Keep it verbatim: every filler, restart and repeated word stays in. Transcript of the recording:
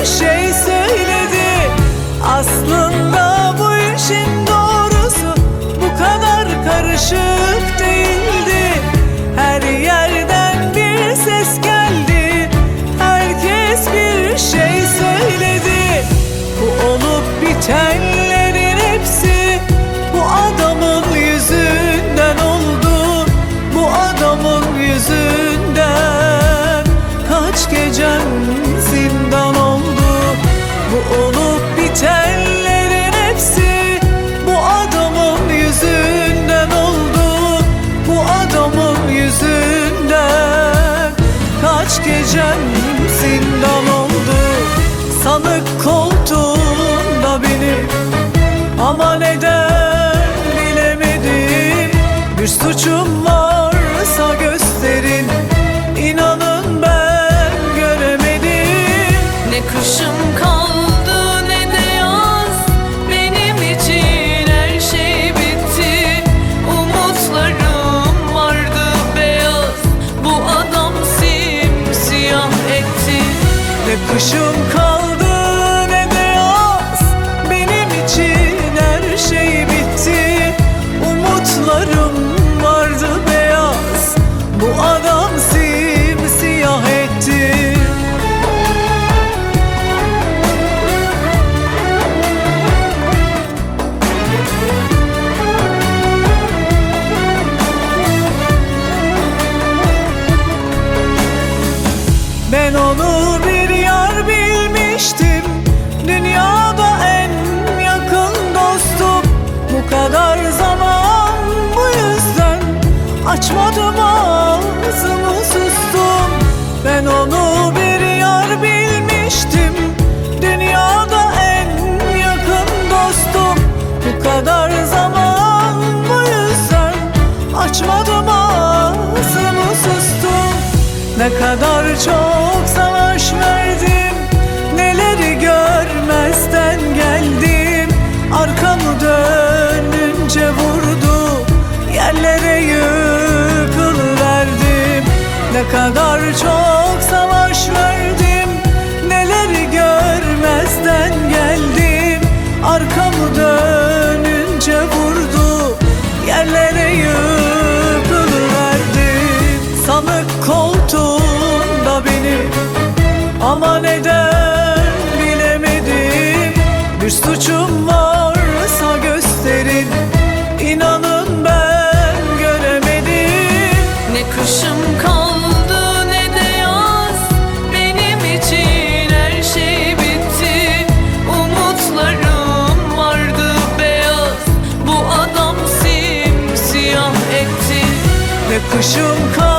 şey söyledi. Aslında bu işin doğrusu bu kadar karışık değildi. Her yerden bir ses geldi, herkes bir şey söyledi. Bu olup bitenlerin hepsi bu adamın yüzünden oldu. Bu adamın yüzünden kaç gecem zindan oldu. Bu olup bitenlerin hepsi bu adamın yüzünden oldu. Bu adamın yüzünden kaç gecem zindan oldu. Sanık koltuğunda benim, ama neden bilemedim. Bir suçum varsa gösterin, İnanın ben göremedim. Ne kışım kaldı ne de yaz, benim için her şey bitti. Umutlarım vardı beyaz, bu adam simsiyah etti. Ne kışım kaldı ne de yaz, benim için her şey bitti. Umutlarım vardı beyaz, bu adam simsiyah etti. Ben onu bir yar bilmiştim, dünyada en yakın dostum. Bu kadar zaman bu yüzden açmadım ağzımı, sustum. Ben onu bir yar bilmiştim, dünyada en yakın dostum. Bu kadar zaman bu yüzden açmadım ağzımı, sustum. Ne kadar çok savaş verdim, neleri görmezden geldim. Arkamı dönünce vurdu, yerlere yıkılıverdim. Ne kadar çok savaş verdim, neleri görmezden geldim. Arkamı dönünce vurdu, yerlere yıkılıverdim. Sanık koltuğunda benim, ama neden bilemedim. Bir suçum varsa gösterin, İnanın ben göremedim. Ne kışım kaldı ne de yaz, benim için her şey bitti. Umutlarım vardı beyaz, bu adam simsiyah etti. Ne kışım kaldı